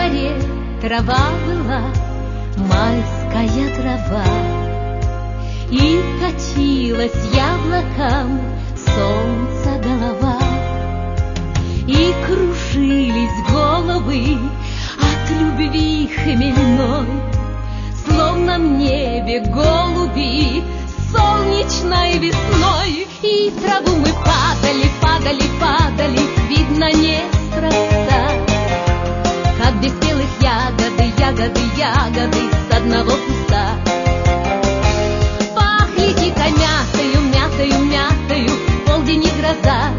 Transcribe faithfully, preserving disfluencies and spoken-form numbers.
заре трава была, майская трава, и катилась яблоком солнца голова, и кружились головы от любви хмельной, словно в небе голуби солнечной весной. И в траву мы падали, падали, падали, видно, неспроста, как без белых ягоды, ягоды, ягоды с одного куста. Пахли дико мятою, мятою, мятою, в полдень и гроза,